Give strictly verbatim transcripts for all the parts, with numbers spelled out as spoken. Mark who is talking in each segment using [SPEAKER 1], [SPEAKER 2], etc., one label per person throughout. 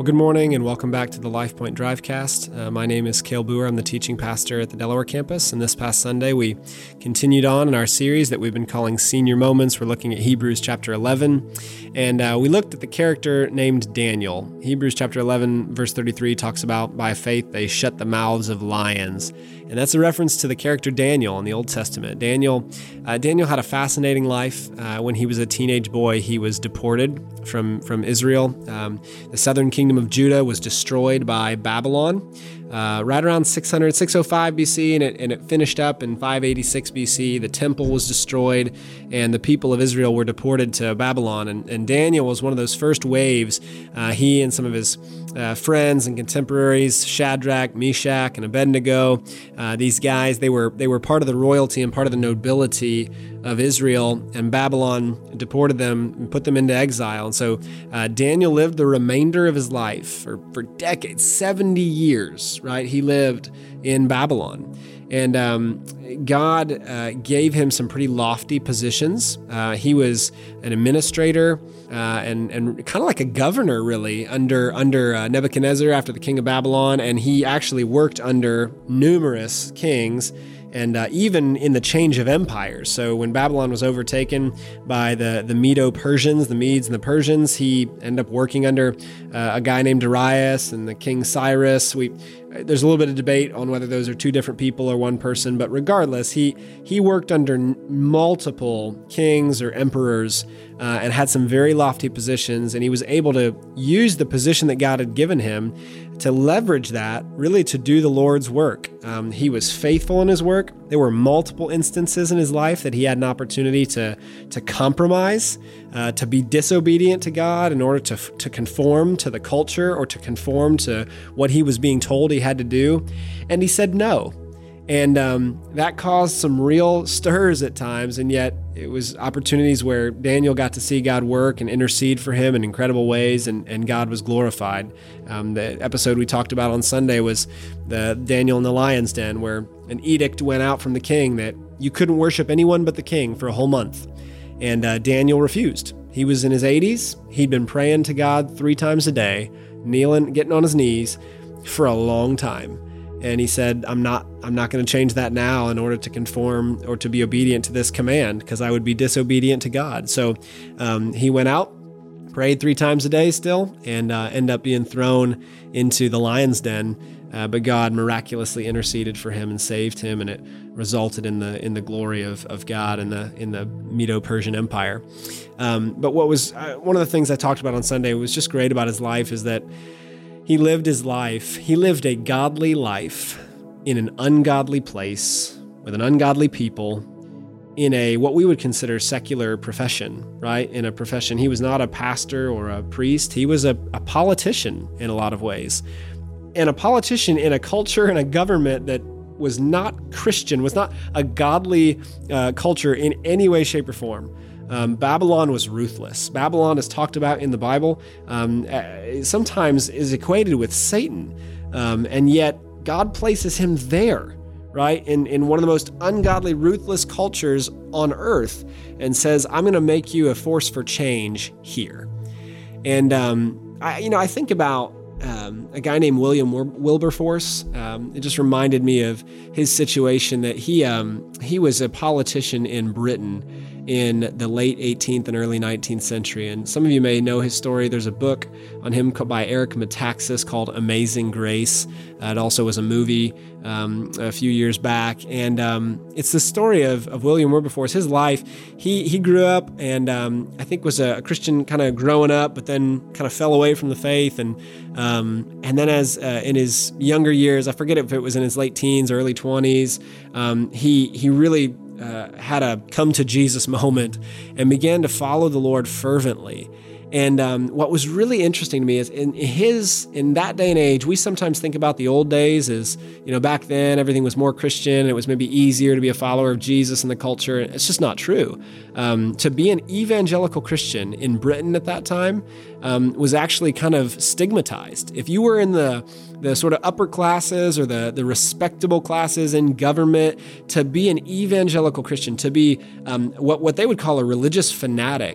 [SPEAKER 1] Well, good morning and welcome back to the LifePoint Drivecast. Uh, my name is Cale Boer. I'm the teaching pastor at the Delaware campus. And this past Sunday, we continued on in our series that we've been calling Senior Moments. We're looking at Hebrews chapter eleven. And uh, we looked at the character named Daniel. Hebrews chapter eleven, verse thirty-three talks about, by faith, they shut the mouths of lions. And that's a reference to the character Daniel in the Old Testament. Daniel uh, Daniel had a fascinating life. Uh, when he was a teenage boy, he was deported from, from Israel. Um, the southern kingdom of Judah was destroyed by Babylon uh, right around six hundred, six oh five B C, and it, and it finished up in five eighty-six B C. The temple was destroyed, and the people of Israel were deported to Babylon. And, and Daniel was one of those first waves. Uh, he and some of his uh, friends and contemporaries, Shadrach, Meshach, and Abednego, uh, these guys, they were they were part of the royalty and part of the nobility of Israel, and Babylon deported them and put them into exile. And so uh, Daniel lived the remainder of his life for, for decades, seventy years, right? He lived in Babylon. And um, God uh, gave him some pretty lofty positions. Uh, he was an administrator uh, and, and kind of like a governor, really, under, under uh, Nebuchadnezzar after the king of Babylon. And he actually worked under numerous kings, and uh, even in the change of empires. So when Babylon was overtaken by the, the Medo-Persians, the Medes and the Persians, he ended up working under uh, a guy named Darius and the king Cyrus. We There's a little bit of debate on whether those are two different people or one person, but regardless, he he worked under n- multiple kings or emperors uh, and had some very lofty positions, and he was able to use the position that God had given him to leverage that really to do the Lord's work. Um, he was faithful in his work. There were multiple instances in his life that he had an opportunity to to compromise, uh, to be disobedient to God in order to to conform to the culture or to conform to what he was being told he had to do. And he said no. And um, that caused some real stirs at times, and yet it was opportunities where Daniel got to see God work and intercede for him in incredible ways, and, and God was glorified. Um, the episode we talked about on Sunday was the Daniel in the lion's den, where an edict went out from the king that you couldn't worship anyone but the king for a whole month. And uh, Daniel refused. He was in his eighties. He'd been praying to God three times a day, kneeling, getting on his knees for a long time. And he said, I'm not I'm not going to change that now in order to conform or to be obedient to this command, because I would be disobedient to God. So um, he went out, prayed three times a day still, and uh, ended up being thrown into the lion's den. Uh, but God miraculously interceded for him and saved him, and it resulted in the in the glory of, of God in the in the Medo-Persian Empire. Um, but what was uh, one of the things I talked about on Sunday was just great about his life is that He lived his life. He lived a godly life in an ungodly place with an ungodly people in a what we would consider secular profession, right? In a profession, he was not a pastor or a priest. He was a, a politician in a lot of ways. And a politician in a culture and a government that was not Christian, was not a godly uh, culture in any way, shape, or form. Um, Babylon was ruthless. Babylon is talked about in the Bible, um, sometimes is equated with Satan, um, and yet God places him there, right, in, in one of the most ungodly, ruthless cultures on earth, and says, I'm going to make you a force for change here. And, um, I, you know, I think about Um, a guy named William Wilberforce. Um, it just reminded me of his situation that he um, he was a politician in Britain in the late eighteenth and early nineteenth century. And some of you may know his story. There's a book on him by Eric Metaxas called Amazing Grace. Uh, it also was a movie um, a few years back. And um, it's the story of, of William Wilberforce, his life. He he grew up and um, I think was a Christian kind of growing up, but then kind of fell away from the faith. And um, and then as uh, in his younger years, I forget if it was in his late teens, early twenties, um, he he really Uh, had a come to Jesus moment and began to follow the Lord fervently. And um, what was really interesting to me is in his, in that day and age, we sometimes think about the old days as, you know, back then everything was more Christian. It was maybe easier to be a follower of Jesus in the culture. It's just not true. Um, to be an evangelical Christian in Britain at that time um, was actually kind of stigmatized. If you were in the the sort of upper classes or the, the respectable classes in government, to be an evangelical Christian, to be um, what, what they would call a religious fanatic,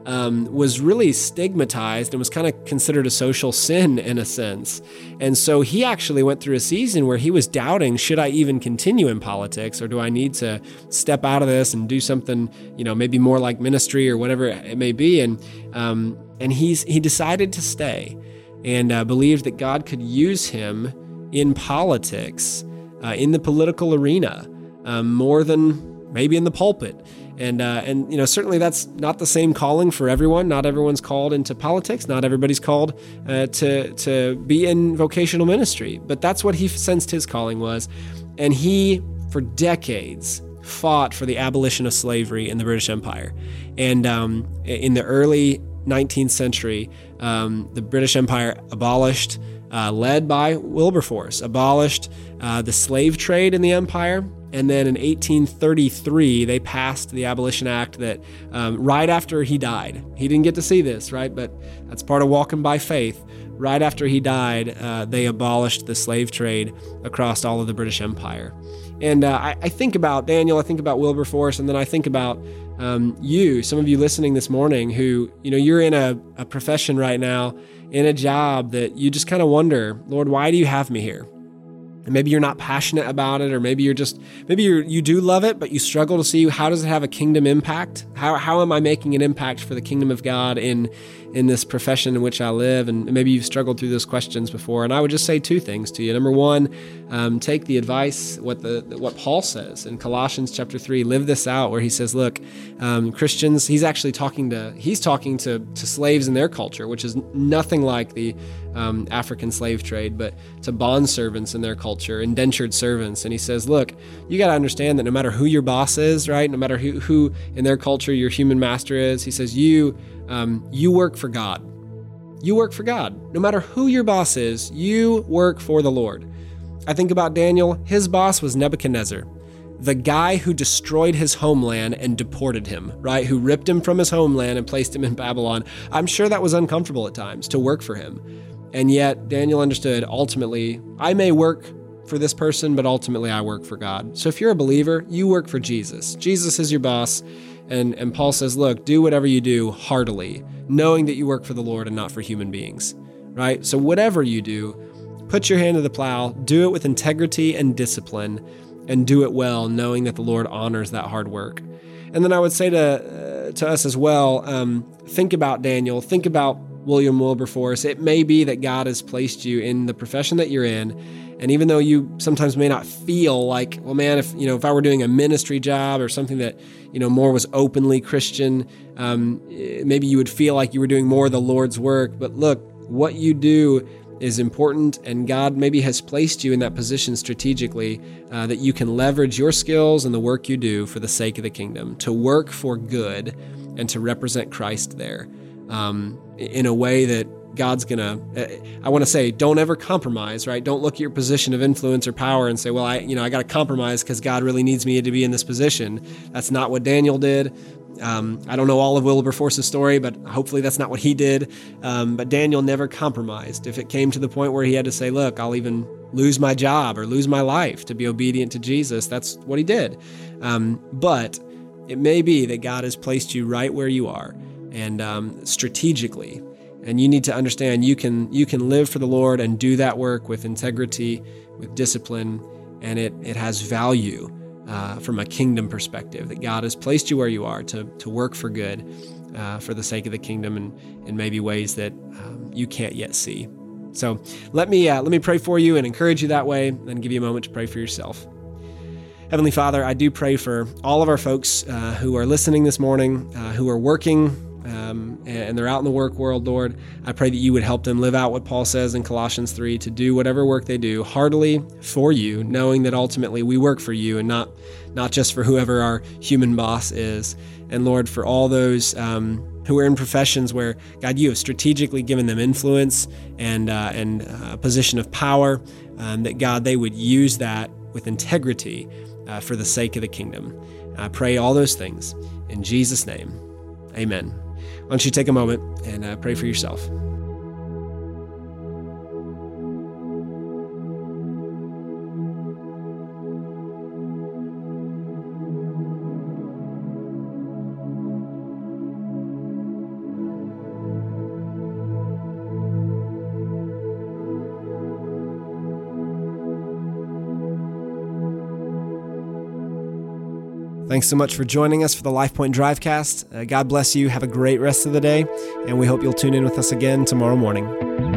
[SPEAKER 1] um, was really stigmatized and was kind of considered a social sin in a sense. And so he actually went through a season where he was doubting, should I even continue in politics, or do I need to step out of this and do something, you know, maybe more like ministry or whatever it may be. And um, and he's he decided to stay and uh, believed that God could use him in politics, uh, in the political arena, um, more than maybe in the pulpit. And, uh, and you know, certainly that's not the same calling for everyone. Not everyone's called into politics. Not everybody's called uh, to, to be in vocational ministry. But that's what he sensed his calling was. And he, for decades, fought for the abolition of slavery in the British Empire. And um, in the early nineteenth century, um, the British Empire abolished, uh, led by Wilberforce, abolished uh, the slave trade in the empire. And then in eighteen thirty-three, they passed the Abolition Act that um, right after he died, he didn't get to see this, right? But that's part of walking by faith. Right after he died, uh, they abolished the slave trade across all of the British Empire. And uh, I, I think about Daniel, I think about Wilberforce, and then I think about um, you, some of you listening this morning who, you know, you're in a, a profession right now, in a job that you just kind of wonder, Lord, why do you have me here? And maybe you're not passionate about it, or maybe you're just, maybe you you do love it, but you struggle to see how does it have a kingdom impact? How how am I making an impact for the kingdom of God in in this profession in which I live? And maybe you've struggled through those questions before. And I would just say two things to you. Number one, um, take the advice, what the what Paul says in Colossians chapter three, live this out, where he says, look, um, Christians, he's actually talking to, he's talking to, to slaves in their culture, which is nothing like the um, African slave trade, but to bond servants in their culture, indentured servants. And he says, look, you got to understand that no matter who your boss is, right? No matter who, who in their culture your human master is, he says, you, um, you work for God. You work for God. No matter who your boss is, you work for the Lord. I think about Daniel. His boss was Nebuchadnezzar, the guy who destroyed his homeland and deported him, right? Who ripped him from his homeland and placed him in Babylon. I'm sure that was uncomfortable at times to work for him. And yet Daniel understood, ultimately, I may work for this person, but ultimately I work for God. So if you're a believer, you work for Jesus. Jesus is your boss. And, and Paul says, look, do whatever you do heartily, knowing that you work for the Lord and not for human beings, right? So whatever you do, put your hand to the plow, do it with integrity and discipline, and do it well, knowing that the Lord honors that hard work. And then I would say to, uh, to us as well, um, think about Daniel, think about William Wilberforce. It may be that God has placed you in the profession that you're in. And even though you sometimes may not feel like, well, man, if, you know, if I were doing a ministry job or something that, you know, more was openly Christian, um, maybe you would feel like you were doing more of the Lord's work. But look, what you do is important, and God maybe has placed you in that position strategically uh, that you can leverage your skills and the work you do for the sake of the kingdom, to work for good and to represent Christ there. Um, in a way that God's gonna, I want to say, don't ever compromise, right? Don't look at your position of influence or power and say, well, I, you know, I got to compromise because God really needs me to be in this position. That's not what Daniel did. Um, I don't know all of Wilberforce's story, but hopefully that's not what he did. Um, but Daniel never compromised. If it came to the point where he had to say, look, I'll even lose my job or lose my life to be obedient to Jesus, that's what he did. Um, but it may be that God has placed you right where you are, and um, strategically. And you need to understand you can you can live for the Lord and do that work with integrity, with discipline, and it, it has value uh, from a kingdom perspective, that God has placed you where you are to, to work for good, uh, for the sake of the kingdom, and in maybe ways that um, you can't yet see. So let me uh, let me pray for you and encourage you that way, and give you a moment to pray for yourself. Heavenly Father, I do pray for all of our folks uh, who are listening this morning, uh, who are working, Um, and they're out in the work world, Lord. I pray that you would help them live out what Paul says in Colossians three, to do whatever work they do heartily for you, knowing that ultimately we work for you and not not just for whoever our human boss is. And Lord, for all those um, who are in professions where, God, you have strategically given them influence and, uh, and a position of power, um, that, God, they would use that with integrity uh, for the sake of the kingdom. I pray all those things in Jesus' name. Amen. Why don't you take a moment and uh, pray for yourself? Thanks so much for joining us for the LifePoint Drivecast. Uh, God bless you. Have a great rest of the day, and we hope you'll tune in with us again tomorrow morning.